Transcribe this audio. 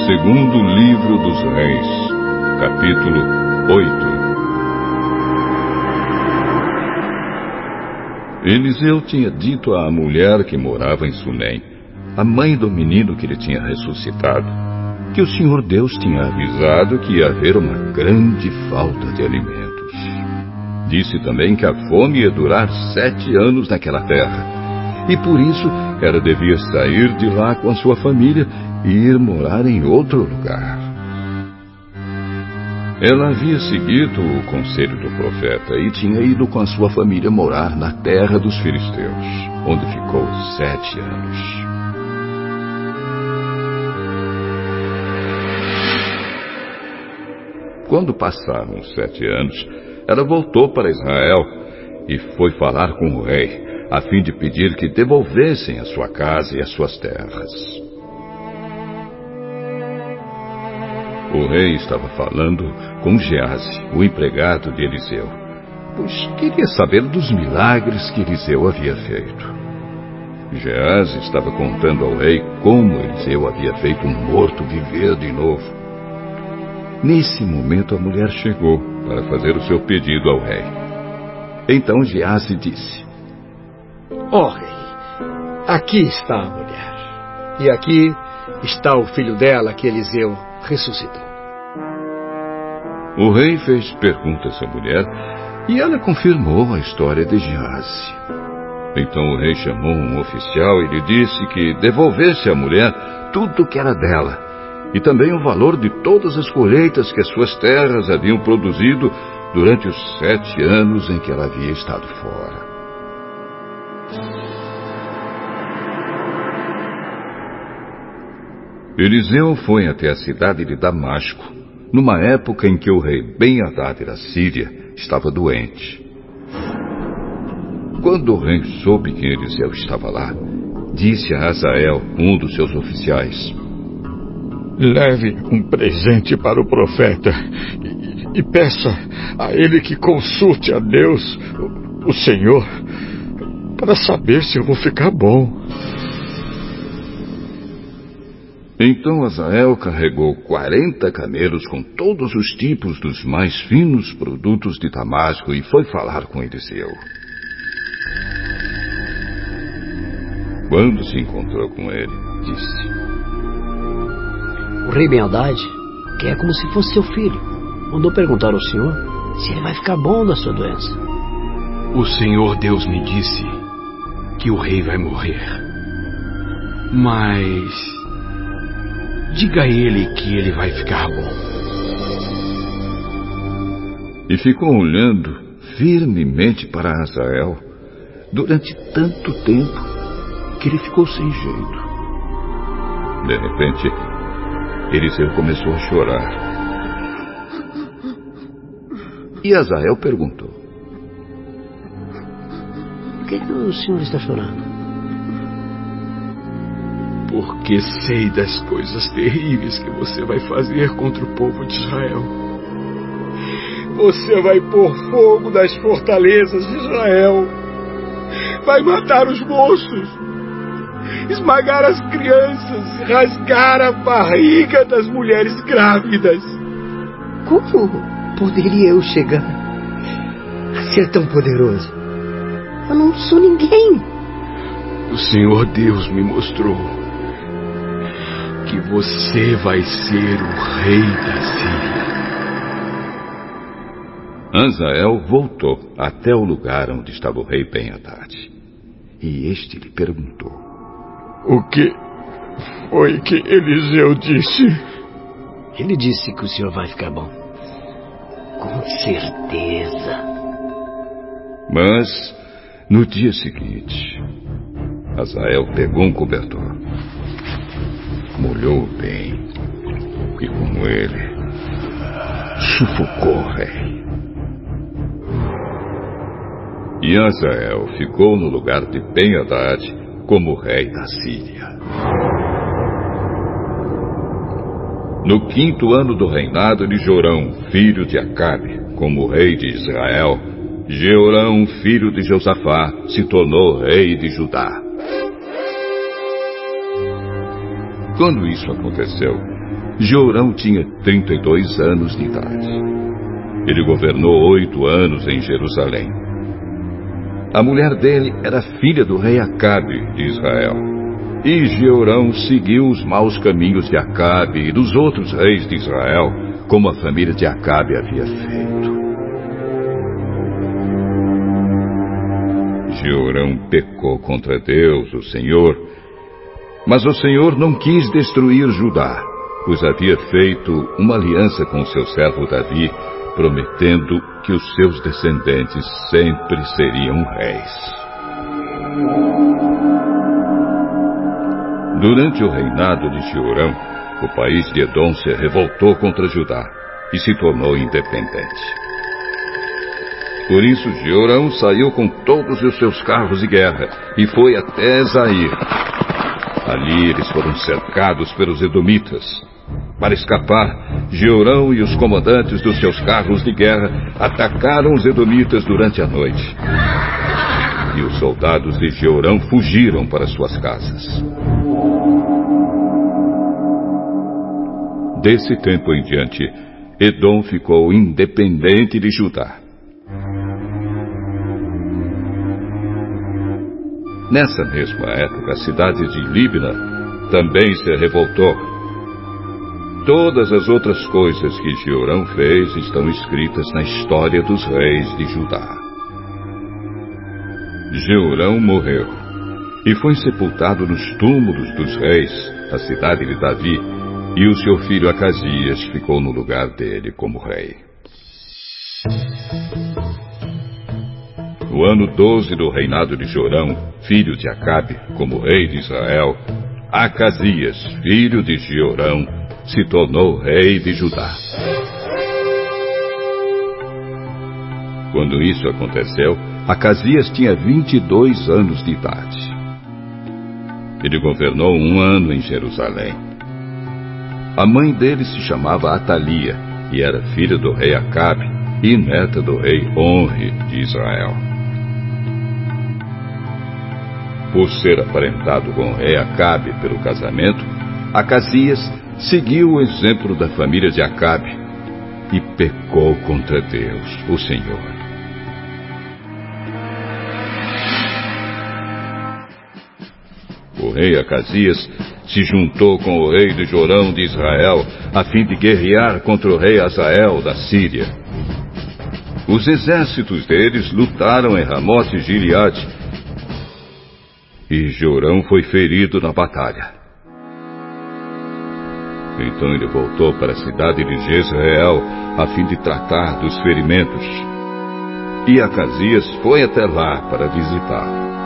Segundo livro dos Reis, capítulo 8. Eliseu tinha dito à mulher que morava em Sunem, a mãe do menino que ele tinha ressuscitado, que o Senhor Deus tinha avisado que ia haver uma grande falta de alimentos. Disse também que a fome ia durar 7 anos naquela terra, e por isso ela devia sair de lá com a sua família e ir morar em outro lugar. Ela havia seguido o conselho do profeta e tinha ido com a sua família morar na terra dos filisteus, onde ficou 7 anos. Quando passaram os 7 anos, ela voltou para Israel e foi falar com o rei, a fim de pedir que devolvessem a sua casa e as suas terras. O rei estava falando com Geazi, o empregado de Eliseu, pois queria saber dos milagres que Eliseu havia feito. Geazi estava contando ao rei como Eliseu havia feito um morto viver de novo. Nesse momento a mulher chegou para fazer o seu pedido ao rei. Então Geazi disse: Ó rei, aqui está a mulher, e aqui está o filho dela que Eliseu ressuscitou. O rei fez perguntas à mulher e ela confirmou a história de Geazi. Então o rei chamou um oficial e lhe disse que devolvesse à mulher tudo o que era dela e também o valor de todas as colheitas que as suas terras haviam produzido durante os 7 anos em que ela havia estado fora. Eliseu foi até a cidade de Damasco, numa época em que o rei Ben-Hadad da Síria estava doente. Quando o rei soube que Eliseu estava lá, disse a Hazael, um dos seus oficiais: Leve um presente para o profeta e peça a ele que consulte a Deus, o Senhor, para saber se eu vou ficar bom. Então Hazael carregou 40 camelos com todos os tipos dos mais finos produtos de Damasco e foi falar com Eliseu. Quando se encontrou com ele, disse: O rei Ben-Hadad, que é como se fosse seu filho, mandou perguntar ao senhor se ele vai ficar bom da sua doença. O Senhor Deus me disse que o rei vai morrer. Mas diga a ele que ele vai ficar bom. E ficou olhando firmemente para Hazael durante tanto tempo que ele ficou sem jeito. De repente, Eliseu começou a chorar. E Hazael perguntou: Por que o senhor está chorando? Porque sei das coisas terríveis que você vai fazer contra o povo de Israel. Você vai pôr fogo nas fortalezas de Israel, vai matar os moços, esmagar as crianças e rasgar a barriga das mulheres grávidas. Como poderia eu chegar a ser tão poderoso? Eu não sou ninguém. O Senhor Deus me mostrou que você vai ser o rei da Síria. Hazael voltou até o lugar onde estava o rei Ben-Hadad. E este lhe perguntou: O que foi que Eliseu disse? Ele disse que o senhor vai ficar bom. Com certeza. Mas, no dia seguinte, Hazael pegou um cobertor, molhou bem e com ele sufocou o rei. E Hazael ficou no lugar de Ben-Hadad como rei da Síria. No 5º ano do reinado de Jorão, filho de Acabe, como rei de Israel, Jeorão, filho de Josafá, se tornou rei de Judá. Quando isso aconteceu, Jeorão tinha 32 anos de idade. Ele governou 8 anos em Jerusalém. A mulher dele era filha do rei Acabe de Israel. E Jeorão seguiu os maus caminhos de Acabe e dos outros reis de Israel, como a família de Acabe havia feito. Jeorão pecou contra Deus, o Senhor, mas o Senhor não quis destruir Judá, pois havia feito uma aliança com seu servo Davi, prometendo que os seus descendentes sempre seriam reis. Durante o reinado de Jeorão, o país de Edom se revoltou contra Judá e se tornou independente. Por isso, Jeorão saiu com todos os seus carros de guerra e foi até Zair. Ali eles foram cercados pelos edomitas. Para escapar, Jeorão e os comandantes dos seus carros de guerra atacaram os edomitas durante a noite. E os soldados de Jeorão fugiram para suas casas. Desse tempo em diante, Edom ficou independente de Judá. Nessa mesma época, a cidade de Líbna também se revoltou. Todas as outras coisas que Jeorão fez estão escritas na história dos reis de Judá. Jeorão morreu e foi sepultado nos túmulos dos reis, na cidade de Davi, e o seu filho Acasias ficou no lugar dele como rei. No ano 12 do reinado de Jorão, filho de Acabe, como rei de Israel, Acasias, filho de Jeorão, se tornou rei de Judá. Quando isso aconteceu, Acasias tinha 22 anos de idade. Ele governou 1 ano em Jerusalém. A mãe dele se chamava Atalia e era filha do rei Acabe e neta do rei Onre de Israel. Por ser aparentado com o rei Acabe pelo casamento, Acasias seguiu o exemplo da família de Acabe e pecou contra Deus, o Senhor. O rei Acasias se juntou com o rei de Jorão de Israel a fim de guerrear contra o rei Hazael da Síria. Os exércitos deles lutaram em Ramote Gileade e Jorão foi ferido na batalha. Então ele voltou para a cidade de Jezreel a fim de tratar dos ferimentos. E Acasias foi até lá para visitá-lo.